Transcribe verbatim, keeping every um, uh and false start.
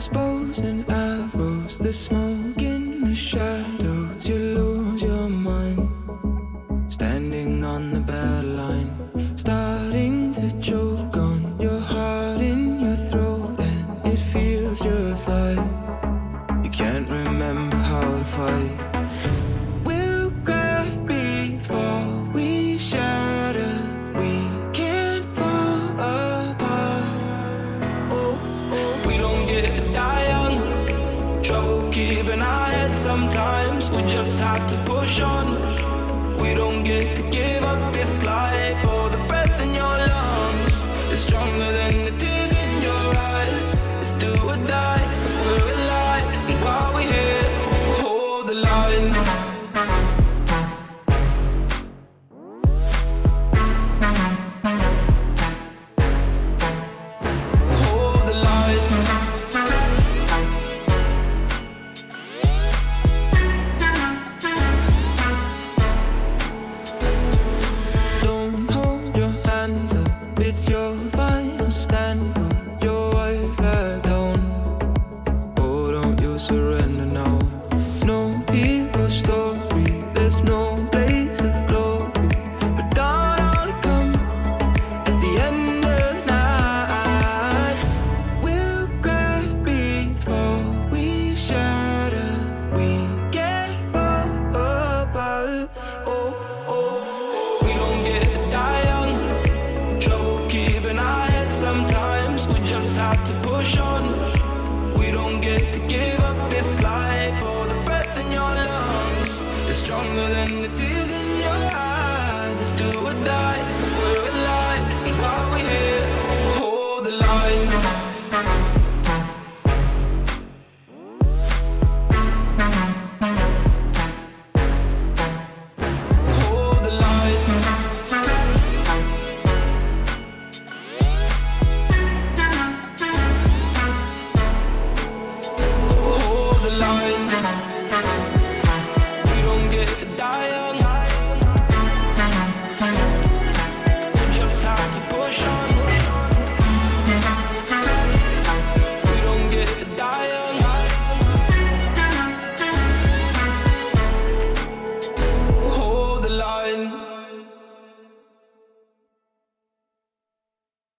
crossbows and arrows, the smoke in the shadows. You lose your mind, standing on the battle line, starting to choke on your heart in your throat, and it feels just like you can't remember how to fight. We'll cry before we shatter, we can't fall apart. Oh, oh. We don't get to die young, trouble keeping our heads sometimes. We just have to push on. We don't get to give up this life. Oh, the breath in your lungs is stronger than the tears in your eyes. It's do or die, we're alive. And while we're here, we'll hold the line. Hold the line. Don't hold your hands up, it's your final stand. Put your white flag down. Oh, don't you surrender now. No hero story, there's no place of glory, but dawn will come at the end of the night. We'll cry before we shatter, we can't fall apart. Oh, oh, we don't get to die young, trouble keeping our heads sometimes. We just have to push on. We don't get to give up this life. Oh, the breath in your lungs is stronger than the tears in your eyes. It's do or die.